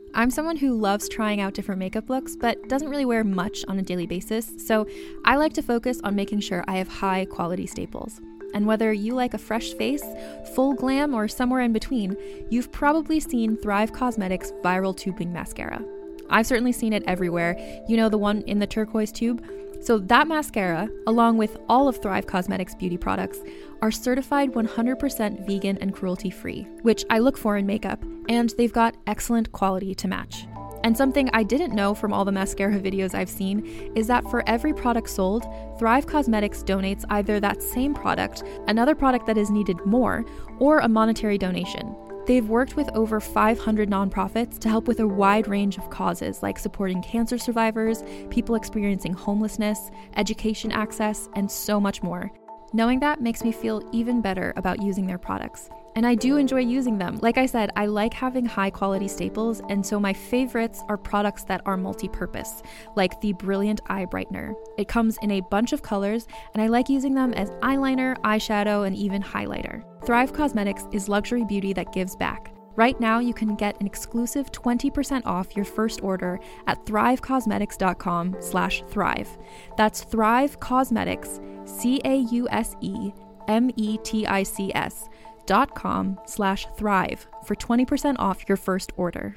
I'm someone who loves trying out different makeup looks, but doesn't really wear much on a daily basis, so I like to focus on making sure I have high quality staples. And whether you like a fresh face, full glam, or somewhere in between, you've probably seen Thrive Causemetics Viral Tubing Mascara. I've certainly seen it everywhere. You know, the one in the turquoise tube? So that mascara, along with all of Thrive Causemetics beauty products, are certified 100% vegan and cruelty-free, which I look for in makeup, and they've got excellent quality to match. And something I didn't know from all the mascara videos I've seen is that for every product sold, Thrive Causemetics donates either that same product, another product that is needed more, or a monetary donation. They've worked with over 500 nonprofits to help with a wide range of causes like supporting cancer survivors, people experiencing homelessness, education access, and so much more. Knowing that makes me feel even better about using their products. And I do enjoy using them. Like I said, I like having high quality staples, and so my favorites are products that are multi-purpose, like the Brilliant Eye Brightener. It comes in a bunch of colors, and I like using them as eyeliner, eyeshadow, and even highlighter. Thrive Causemetics is luxury beauty that gives back. Right now, you can get an exclusive 20% off your first order at thrivecausemetics.com/thrive. That's Thrive Causemetics, CAUSEMETICS.com/thrive for 20% off your first order.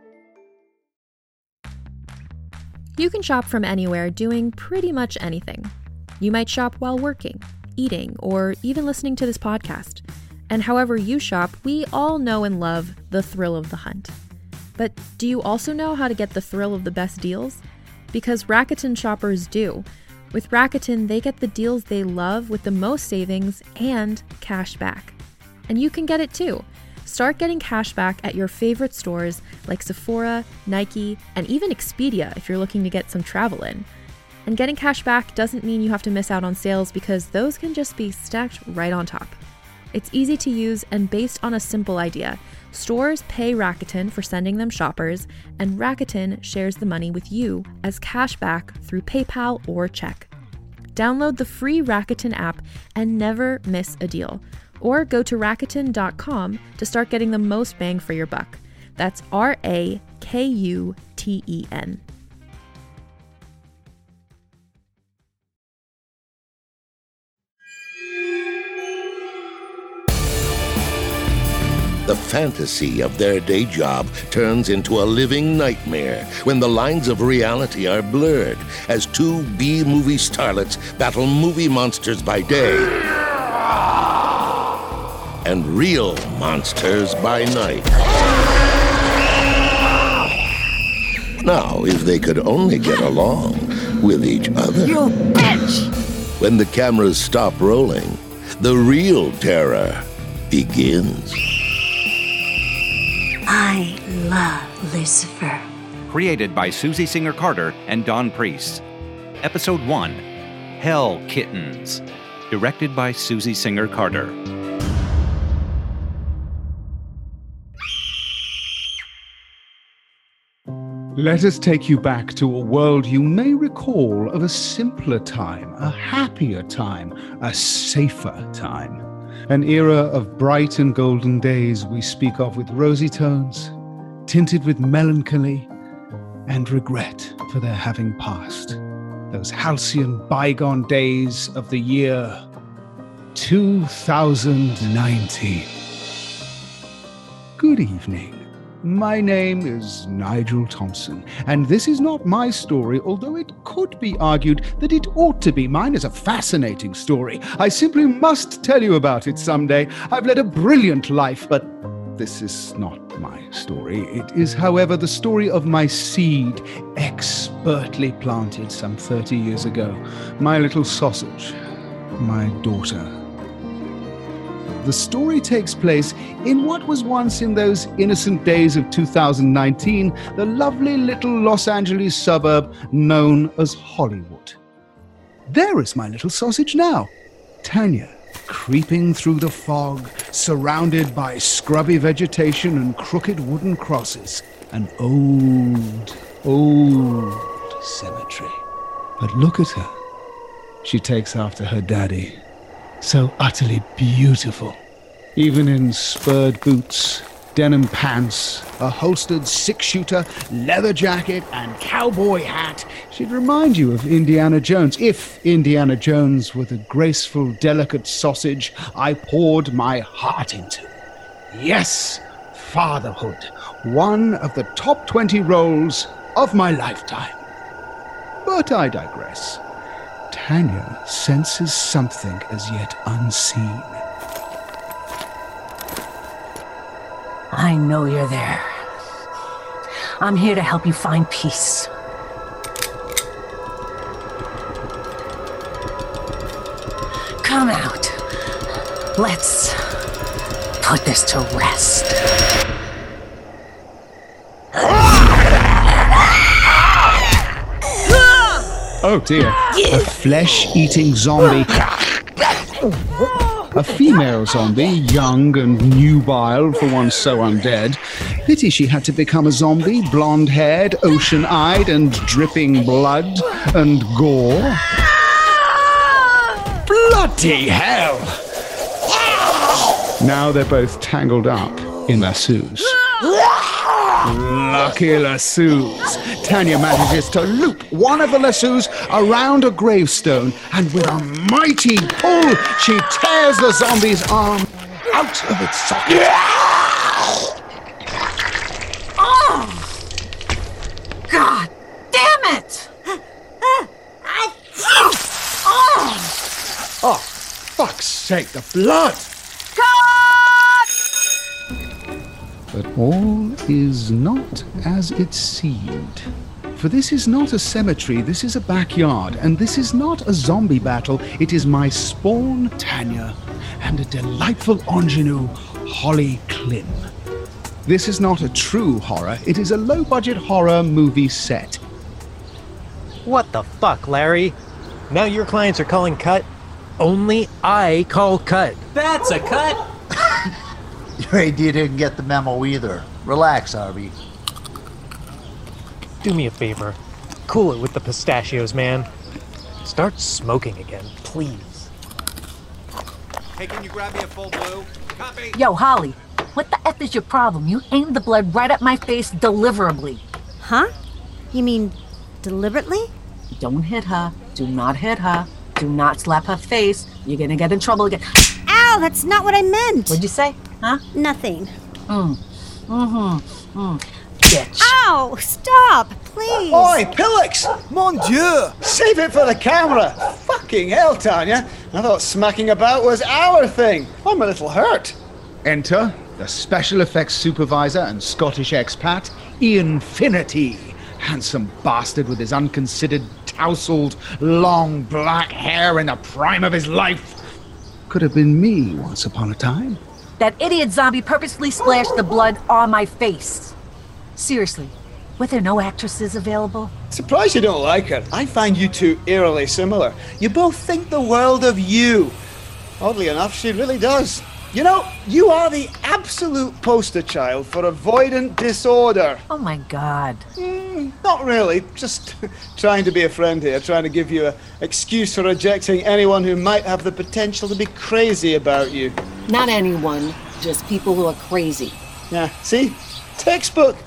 You can shop from anywhere doing pretty much anything. You might shop while working, eating, or even listening to this podcast. And however you shop, we all know and love the thrill of the hunt. But do you also know how to get the thrill of the best deals? Because Rakuten shoppers do. With Rakuten, they get the deals they love with the most savings and cash back. And you can get it too. Start getting cash back at your favorite stores like Sephora, Nike, and even Expedia if you're looking to get some travel in. And getting cash back doesn't mean you have to miss out on sales, because those can just be stacked right on top. It's easy to use and based on a simple idea. Stores pay Rakuten for sending them shoppers, and Rakuten shares the money with you as cash back through PayPal or check. Download the free Rakuten app and never miss a deal. Or go to Rakuten.com to start getting the most bang for your buck. That's RAKUTEN. The fantasy of their day job turns into a living nightmare when the lines of reality are blurred as two B-movie starlets battle movie monsters by day and real monsters by night. Now, if they could only get along with each other. You bitch! When the cameras stop rolling, the real terror begins. I love Lucifer. Created by Susie Singer Carter and Don Priest. Episode 1, Hell Kittens. Directed by Susie Singer Carter. Let us take you back to a world you may recall of a simpler time, a happier time, a safer time. An era of bright and golden days we speak of with rosy tones, tinted with melancholy and regret for their having passed. Those halcyon bygone days of the year 2019. Good evening. My name is Nigel Thompson, and this is not my story, although it could be argued that it ought to be. Mine is a fascinating story. I simply must tell you about it someday. I've led a brilliant life, but this is not my story. It is, however, the story of my seed, expertly planted some 30 years ago. My little sausage, my daughter. The story takes place in what was once, in those innocent days of 2019, the lovely little Los Angeles suburb known as Hollywood. There is my little sausage now, Tanya, creeping through the fog, surrounded by scrubby vegetation and crooked wooden crosses. An old, old cemetery. But look at her. She takes after her daddy. So utterly beautiful, even in spurred boots denim pants, a holstered six-shooter, leather jacket, and cowboy hat, she'd remind you of Indiana Jones. If Indiana Jones were the graceful, delicate sausage I poured my heart into. Yes, fatherhood, one of the top 20 roles of my lifetime. But I digress. Tanya senses something as yet unseen. I know you're there. I'm here to help you find peace. Come out. Let's put this to rest. Oh dear, a flesh-eating zombie. A female zombie, young and nubile for one so undead. Pity she had to become a zombie, blonde-haired, ocean-eyed, and dripping blood and gore. Bloody hell! Now they're both tangled up in lassos. Lucky lassos. Tanya manages to loop one of the lassos around a gravestone, and with a mighty pull, she tears the zombie's arm out of its socket. Oh! God damn it! Oh, fuck's sake, the blood! But all is not as it seemed. For this is not a cemetery, this is a backyard, and this is not a zombie battle, it is my spawn, Tanya, and a delightful ingenue, Holly Klim. This is not a true horror, it is a low-budget horror movie set. What the fuck, Larry? Now your clients are calling cut? Only I call cut. That's a cut! Your AD didn't get the memo either. Relax, Harvey. Do me a favor. Cool it with the pistachios, man. Start smoking again, please. Hey, can you grab me a full blue? Copy! Yo, Holly, what the F is your problem? You aimed the blood right at my face deliberately. Huh? You mean deliberately? Don't hit her. Do not hit her. Do not slap her face. You're gonna get in trouble again. Ow, that's not what I meant. What'd you say? Huh? Nothing. Bitch. Ow, stop, please. Oi, Pillix! Mon Dieu! Save it for the camera! Fucking hell, Tanya. I thought smacking about was our thing. I'm a little hurt. Enter the special effects supervisor and Scottish expat, Ian Finnerty. Handsome bastard with his unconsidered, tousled, long black hair in the prime of his life. Could have been me once upon a time. That idiot zombie purposely splashed the blood on my face. Seriously, were there no actresses available? Surprised you don't like her. I find you two eerily similar. You both think the world of you. Oddly enough, she really does. You know, you are the absolute poster child for avoidant disorder. Oh my God. Not really. Just trying to be a friend here, trying to give you an excuse for rejecting anyone who might have the potential to be crazy about you. Not anyone, just people who are crazy. Yeah, see? Textbook.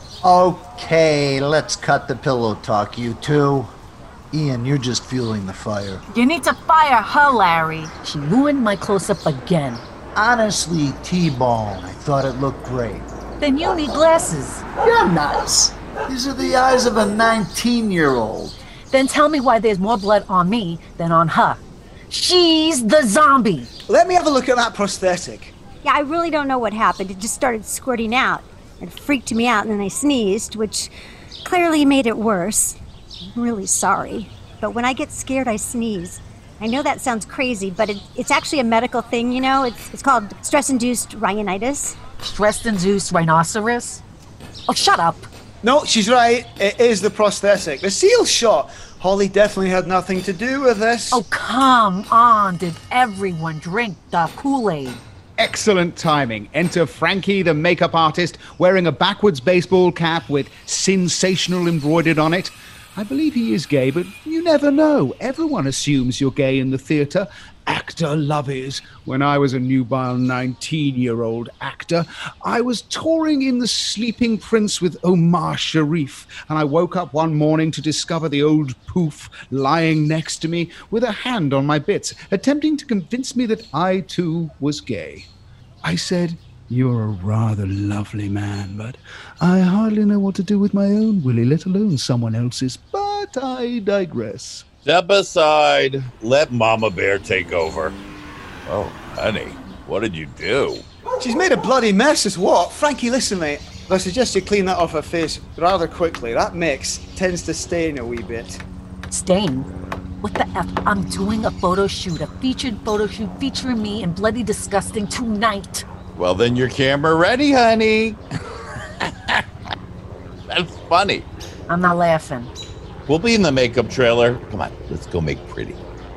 Okay, let's cut the pillow talk, you two. Ian, you're just fueling the fire. You need to fire her, Larry. She ruined my close-up again. Honestly, T-Bone, I thought it looked great. Then you need glasses. You're nuts. These are the eyes of a 19-year-old. Then tell me why there's more blood on me than on her. She's the zombie. Let me have a look at that prosthetic. Yeah, I really don't know what happened. It just started squirting out. It freaked me out, and then I sneezed, which clearly made it worse. I'm really sorry. But when I get scared, I sneeze. I know that sounds crazy, but it's actually a medical thing, you know? It's called stress-induced rhinitis. Stress-induced rhinoceros? Oh, shut up. No, she's right. It is the prosthetic. The seal shot. Holly definitely had nothing to do with this. Oh, come on. Did everyone drink the Kool-Aid? Excellent timing. Enter Frankie, the makeup artist, wearing a backwards baseball cap with sensational embroidered on it. I believe he is gay, but you never know. Everyone assumes you're gay in the theatre, actor lovies. When I was a nubile 19-year-old actor, I was touring in The Sleeping Prince with Omar Sharif, and I woke up one morning to discover the old poof lying next to me with a hand on my bits, attempting to convince me that I too was gay. I said, "You're a rather lovely man, but I hardly know what to do with my own willy, let alone someone else's, but I digress." Step aside. Let Mama Bear take over. Oh, honey, what did you do? She's made a bloody mess, is what? Frankie, listen, mate. I suggest you clean that off her face rather quickly. That mix tends to stain a wee bit. Stain? What the F? I'm doing a photo shoot, a featured photo shoot featuring me in Bloody Disgusting tonight. Well, then your camera ready, honey. That's funny. I'm not laughing. We'll be in the makeup trailer. Come on, let's go make pretty.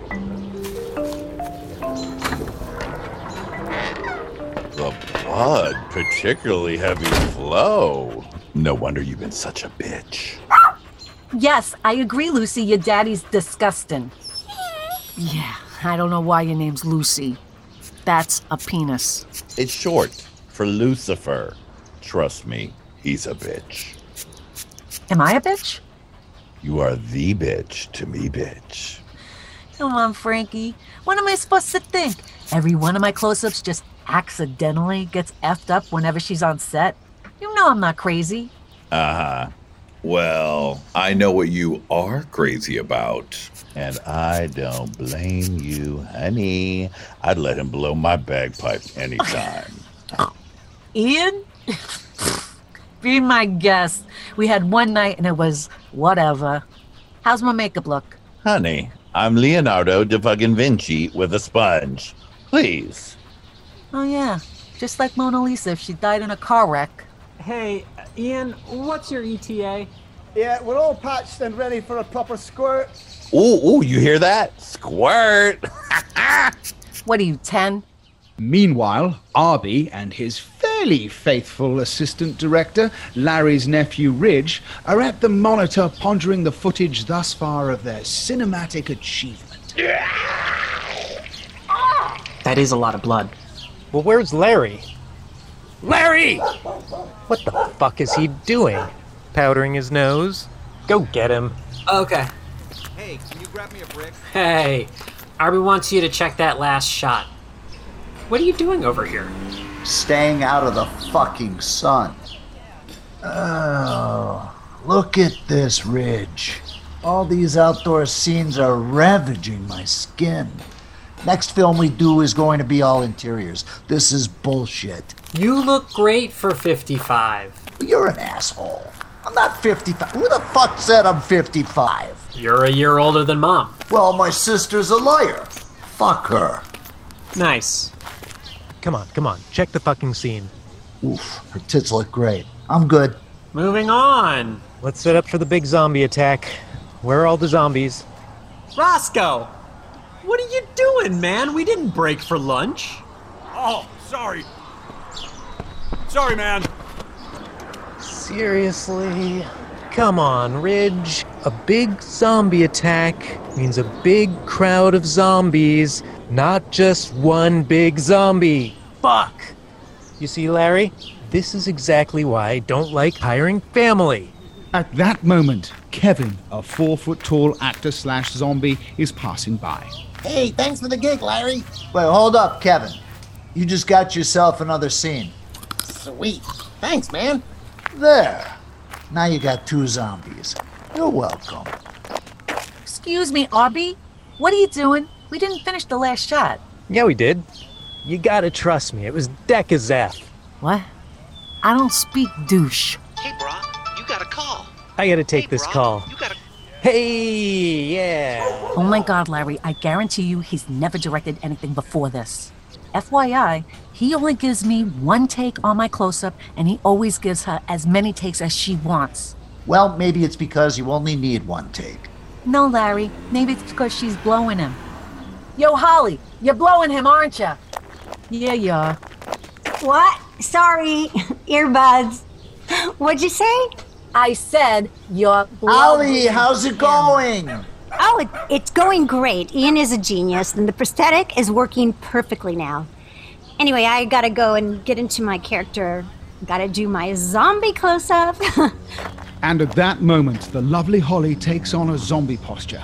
The blood, particularly heavy flow. No wonder you've been such a bitch. Yes, I agree, Lucy. Your daddy's disgusting. Yeah, I don't know why your name's Lucy. That's a penis. It's short for Lucifer. Trust me, he's a bitch. Am I a bitch? You are the bitch to me, bitch. Come on, Frankie. What am I supposed to think? Every one of my close-ups just accidentally gets effed up whenever she's on set? You know I'm not crazy. Uh-huh. Well, I know what you are crazy about. And I don't blame you, honey. I'd let him blow my bagpipe anytime. Ian? Be my guest. We had one night and it was whatever. How's my makeup look? Honey, I'm Leonardo da fucking Vinci with a sponge. Please. Oh yeah, just like Mona Lisa if she died in a car wreck. Hey, Ian, what's your ETA? Yeah, we're all patched and ready for a proper squirt. Ooh, you hear that? Squirt. What are you, 10? Meanwhile, Arby and his fairly faithful assistant director, Larry's nephew Ridge, are at the monitor pondering the footage thus far of their cinematic achievement. That is a lot of blood. Well, where's Larry? Larry! What the fuck is he doing? Powdering his nose? Go get him. Okay. Hey, can you grab me a brick? Hey, Arby wants you to check that last shot. What are you doing over here? Staying out of the fucking sun. Oh, look at this ridge. All these outdoor scenes are ravaging my skin. Next film we do is going to be all interiors. This is bullshit. You look great for 55. You're an asshole. I'm not 55. Who the fuck said I'm 55? You're a year older than Mom. Well, my sister's a liar. Fuck her. Nice. Come on. Check the fucking scene. Oof, her tits look great. I'm good. Moving on. Let's set up for the big zombie attack. Where are all the zombies? Roscoe! What are you doing, man? We didn't break for lunch. Oh, sorry. Sorry, man. Seriously? Come on, Ridge. A big zombie attack means a big crowd of zombies, not just one big zombie. Fuck! You see, Larry? This is exactly why I don't like hiring family. At that moment, Kevin, a 4-foot-tall actor/zombie, is passing by. Hey, thanks for the gig, Larry. Wait, hold up, Kevin. You just got yourself another scene. Sweet. Thanks, man. There. Now you got 2 zombies. You're welcome. Excuse me, Arby. What are you doing? We didn't finish the last shot. Yeah, we did. You gotta trust me. It was deck as F. What? I don't speak douche. Hey, brah, you got a call. I gotta take this call. Hey, yeah. Oh my God, Larry, I guarantee you he's never directed anything before this. FYI, he only gives me 1 take on my close-up, and he always gives her as many takes as she wants. Well, maybe it's because you only need 1 take. No, Larry, maybe it's because she's blowing him. Yo, Holly, you're blowing him, aren't you? Yeah, you are. What? Sorry, earbuds. What'd you say? I said you're blowing Holly, how's it him. going? Oh, it's going great. Ian is a genius, and the prosthetic is working perfectly now. Anyway, I gotta go and get into my character. Gotta do my zombie close-up. And at that moment, the lovely Holly takes on a zombie posture.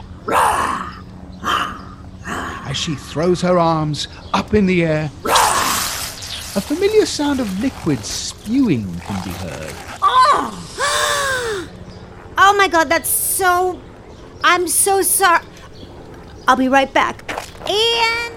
As she throws her arms up in the air, a familiar sound of liquid spewing can be heard. Oh! Oh my god, that's so... I'm so sorry. I'll be right back. Ian!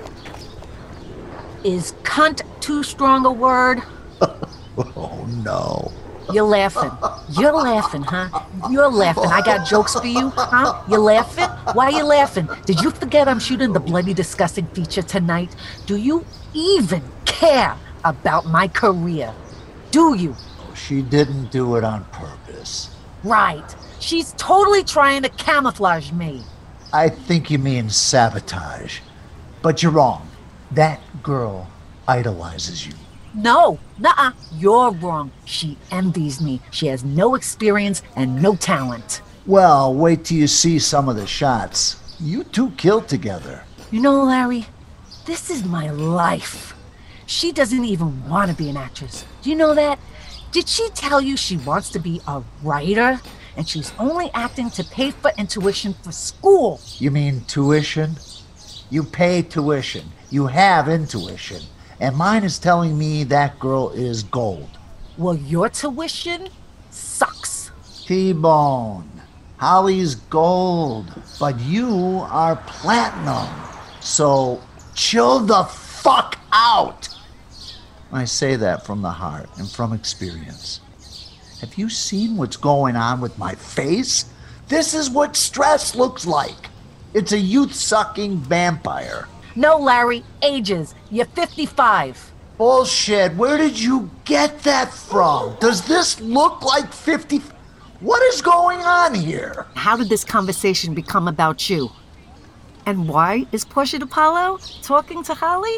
Is cunt too strong a word? Oh, no. You're laughing. You're laughing, huh? You're laughing. I got jokes for you, huh? You laughing? Why are you laughing? Did you forget I'm shooting the Bloody Disgusting feature tonight? Do you even care about my career? Do you? She didn't do it on purpose. Right. She's totally trying to camouflage me. I think you mean sabotage. But you're wrong. That girl idolizes you. No, nuh-uh. You're wrong. She envies me. She has no experience and no talent. Well, wait till you see some of the shots. You two killed together. You know, Larry, this is my life. She doesn't even want to be an actress. Do you know that? Did she tell you she wants to be a writer? And she's only acting to pay for intuition for school. You mean tuition? You pay tuition. You have intuition. And mine is telling me that girl is gold. Well, your tuition sucks. T-Bone. Holly's gold. But you are platinum. So chill the fuck out. I say that from the heart and from experience. Have you seen what's going on with my face? This is what stress looks like. It's a youth-sucking vampire. No, Larry, ages. You're 55. Bullshit. Where did you get that from? Does this look like 50? What is going on here? How did this conversation become about you? And why is Portia DiPaolo talking to Holly?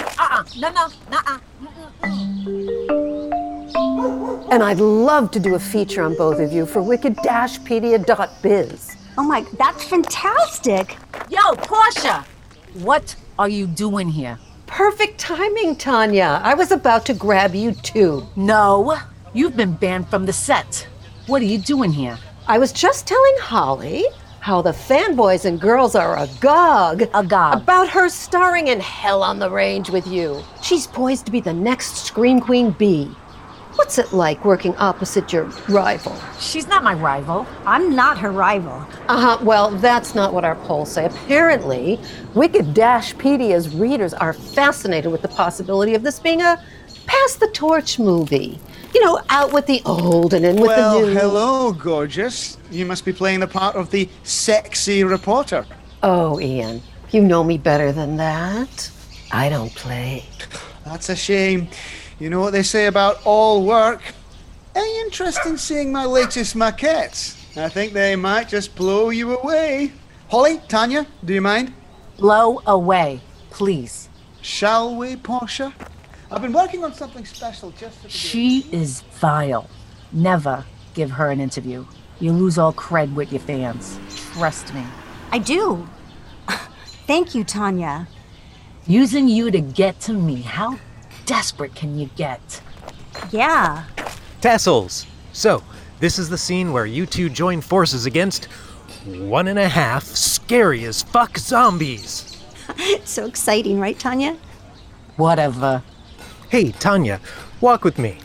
And I'd love to do a feature on both of you for wicked-pedia.biz. Oh my, that's fantastic. Yo, Portia! What are you doing here? Perfect timing, Tanya. I was about to grab you too. No, you've been banned from the set. What are you doing here? I was just telling Holly how the fanboys and girls are agog. About her starring in Hell on the Range with you. She's poised to be the next Scream Queen bee. What's it like working opposite your rival? She's not my rival. I'm not her rival. Well, that's not what our polls say. Apparently, Wicked-Pedia's readers are fascinated with the possibility of this being a pass-the-torch movie. You know, out with the old and in with the new. Well, hello, gorgeous. You must be playing the part of the sexy reporter. Oh, Ian, you know me better than that. I don't play. That's a shame. You know what they say about all work? Any interest in seeing my latest maquettes? I think they might just blow you away. Holly, Tanya, do you mind? Blow away, please. Shall we, Portia? I've been working on something special just for the She is vile. Never give her an interview. You lose all cred with your fans. Trust me. I do. Thank you, Tanya. Using you to get to me. How desperate can you get? Yeah. Tassels. So, this is the scene where you two join forces against 1.5 scary as fuck zombies. So exciting, right, Tanya? Whatever. Hey, Tanya, walk with me.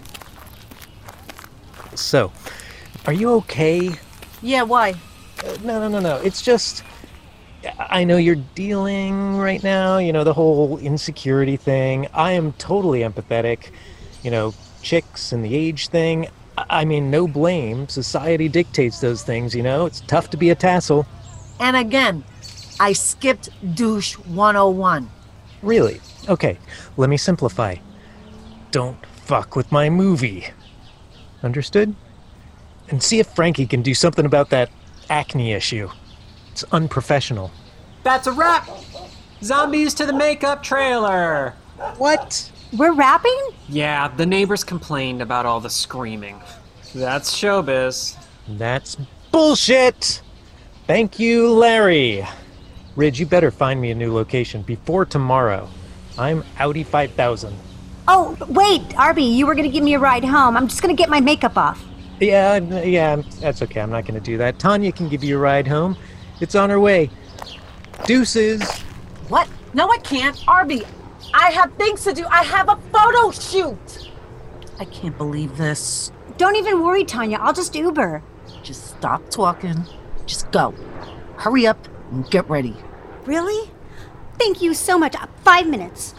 So, are you okay? Yeah, why? No. It's just, I know you're dealing right now, you know, the whole insecurity thing. I am totally empathetic. You know, chicks and the age thing. I mean, no blame. Society dictates those things, you know? It's tough to be a tassel. And again, I skipped douche 101. Really? Okay, let me simplify. Don't fuck with my movie. Understood? And see if Frankie can do something about that acne issue. It's unprofessional. That's a wrap! Zombies to the makeup trailer! What? We're rapping? Yeah, the neighbors complained about all the screaming. That's showbiz. That's bullshit! Thank you, Larry. Ridge, you better find me a new location before tomorrow. I'm Audi 5000. Oh, wait, Arby, you were going to give me a ride home. I'm just going to get my makeup off. Yeah, that's okay. I'm not going to do that. Tanya can give you a ride home. It's on her way. Deuces. What? No, I can't. Arby, I have things to do. I have a photo shoot. I can't believe this. Don't even worry, Tanya. I'll just Uber. Just stop talking. Just go. Hurry up and get ready. Really? Thank you so much. 5 minutes.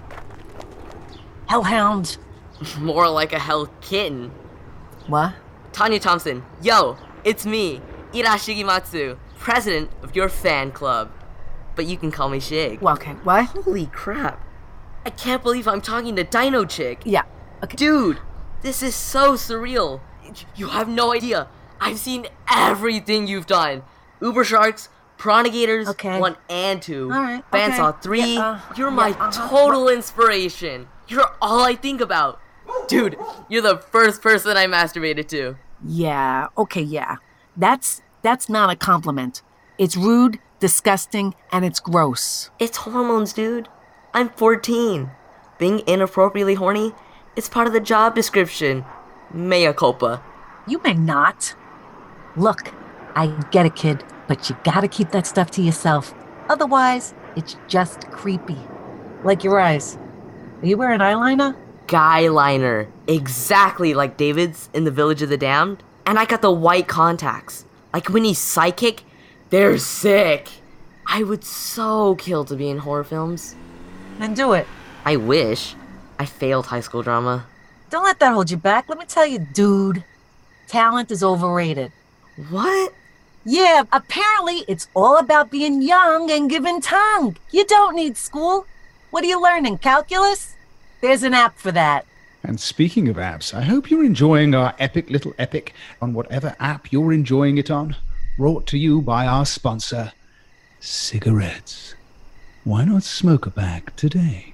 Hellhound. More like a hell kitten. What? Tanya Thompson, yo, it's me, Ira Shigematsu, president of your fan club. But you can call me Shig. Well, okay, what? Holy crap. I can't believe I'm talking to Dino Chick. Yeah, okay. Dude, this is so surreal. You have no idea. I've seen everything you've done. Uber Sharks, Pronigators, 1 and 2. All right, Bandsaw 3. You're my total inspiration. You're all I think about. Dude, you're the first person I masturbated to. Yeah, okay, yeah. That's not a compliment. It's rude, disgusting, and it's gross. It's hormones, dude. I'm 14. Being inappropriately horny is part of the job description. Mea culpa. You may not. Look, I get it, kid, but you gotta keep that stuff to yourself. Otherwise, it's just creepy. Like your eyes. Are you wearing eyeliner? Guy liner. Exactly like David's in the Village of the Damned. And I got the white contacts. Like when he's psychic, they're sick. I would so kill to be in horror films. Then do it. I wish. I failed high school drama. Don't let that hold you back. Let me tell you, dude. Talent is overrated. What? Yeah, apparently it's all about being young and giving tongue. You don't need school. What are you learning, calculus? There's an app for that. And speaking of apps, I hope you're enjoying our epic little epic on whatever app you're enjoying it on. Brought to you by our sponsor, cigarettes. Why not smoke a pack today?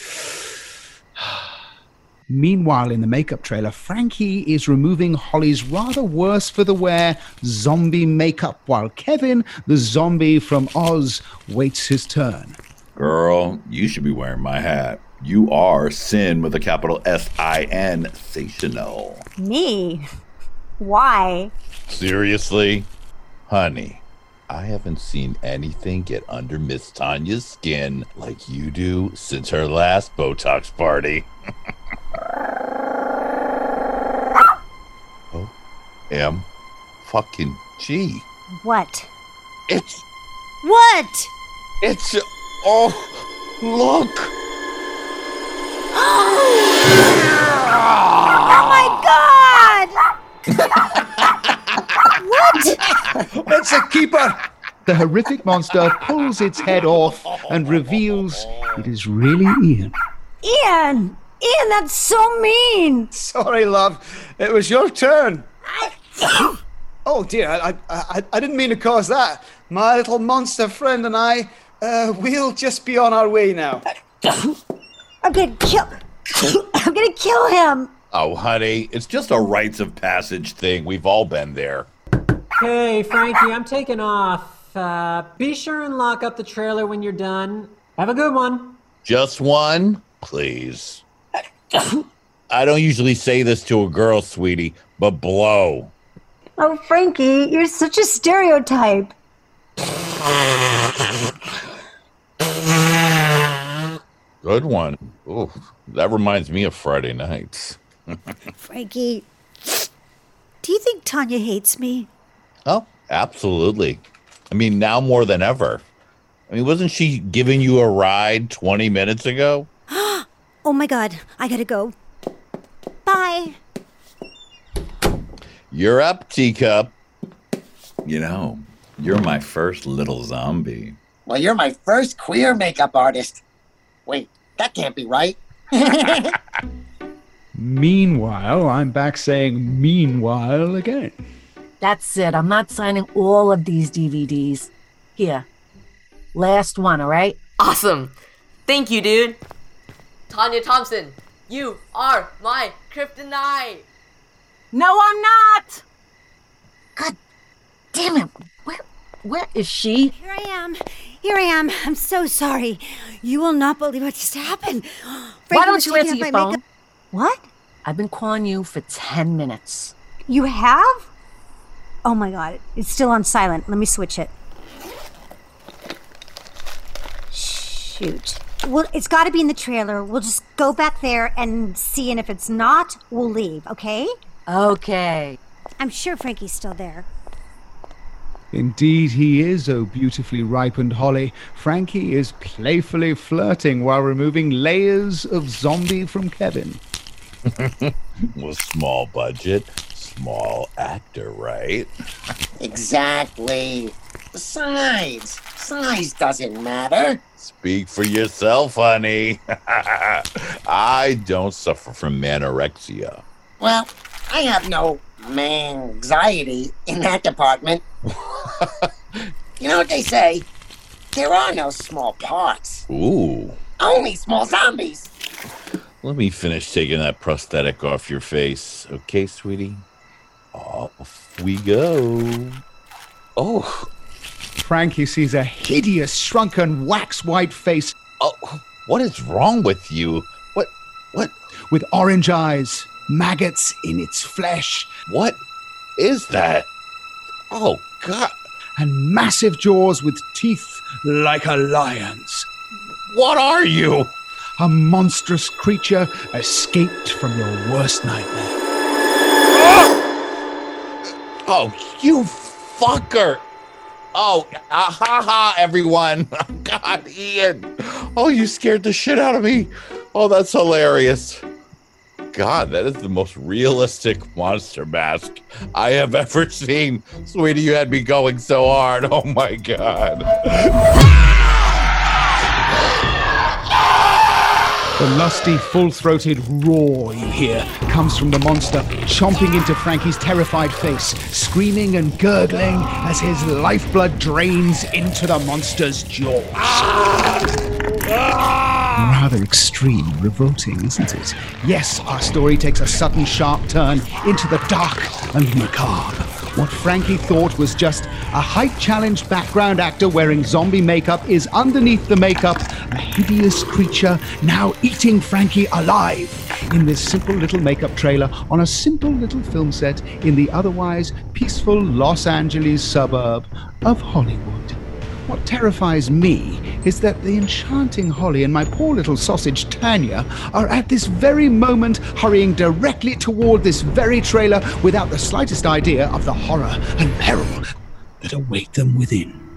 Meanwhile, in the makeup trailer, Frankie is removing Holly's rather worse for the wear zombie makeup, while Kevin, the zombie from Oz, waits his turn. Girl, you should be wearing my hat. You are Sin with a capital S-I-N, sensational. Me? Why? Seriously? Honey, I haven't seen anything get under Miss Tanya's skin like you do since her last Botox party. O-M-fucking-G. What? It's... What? It's... Oh, look! Oh my God! What? It's a keeper! The horrific monster pulls its head off and reveals it is really Ian. Ian, that's so mean. Sorry, love. It was your turn. Oh dear, I didn't mean to cause that. My little monster friend and I, we'll just be on our way now. I'm gonna kill him. Oh, honey, it's just a rites of passage thing. We've all been there. Hey, Frankie, I'm taking off. Be sure and lock up the trailer when you're done. Have a good one. Just one, please. I don't usually say this to a girl, sweetie, but blow. Oh, Frankie, you're such a stereotype. Good one. Ooh, that reminds me of Friday nights. Frankie, do you think Tanya hates me? Oh, absolutely. I mean, now more than ever. I mean, wasn't she giving you a ride 20 minutes ago? Oh my God, I gotta go. Bye. You're up, teacup. You know, you're my first little zombie. Well, you're my first queer makeup artist. Wait, that can't be right. Meanwhile, I'm back saying meanwhile again. That's it. I'm not signing all of these DVDs. Here. Last one, all right? Awesome. Thank you, dude. Tanya Thompson, you are my kryptonite. No, I'm not. God damn it. Where is she? Here I am. Here I am. I'm so sorry. You will not believe what just happened. Why don't you answer your phone? Makeup. What? I've been calling you for 10 minutes. You have? Oh my god. It's still on silent. Let me switch it. Shoot. Well, it's got to be in the trailer. We'll just go back there and see, and if it's not, we'll leave, okay? Okay. I'm sure Frankie's still there. Indeed he is, oh beautifully ripened Holly. Frankie is playfully flirting while removing layers of zombie from Kevin. Well, small budget, small actor, right? Exactly. Besides, size doesn't matter. Speak for yourself, honey. I don't suffer from anorexia. Well, I have no anxiety in that department. You know what they say? There are no small parts. Ooh. Only small zombies. Let me finish taking that prosthetic off your face. Okay, sweetie? Off we go. Oh. Frankie sees a hideous, shrunken, wax-white face. Oh, what is wrong with you? What? With orange eyes, maggots in its flesh. What is that? Oh, God. And massive jaws with teeth like a lion's. What are you? A monstrous creature escaped from your worst nightmare. Oh, you fucker. Oh, ha ha, everyone. Oh, God, Ian. Oh, you scared the shit out of me. Oh, that's hilarious. God, that is the most realistic monster mask I have ever seen. Sweetie, you had me going so hard. Oh, my God. The lusty, full-throated roar you hear comes from the monster, chomping into Frankie's terrified face, screaming and gurgling as his lifeblood drains into the monster's jaws. Rather extreme, revolting, isn't it? Yes, our story takes a sudden, sharp turn into the dark and macabre. What Frankie thought was just a height-challenged background actor wearing zombie makeup is underneath the makeup a hideous creature now eating Frankie alive in this simple little makeup trailer on a simple little film set in the otherwise peaceful Los Angeles suburb of Hollywood. What terrifies me is that the enchanting Holly and my poor little sausage Tanya are at this very moment hurrying directly toward this very trailer without the slightest idea of the horror and peril that await them within.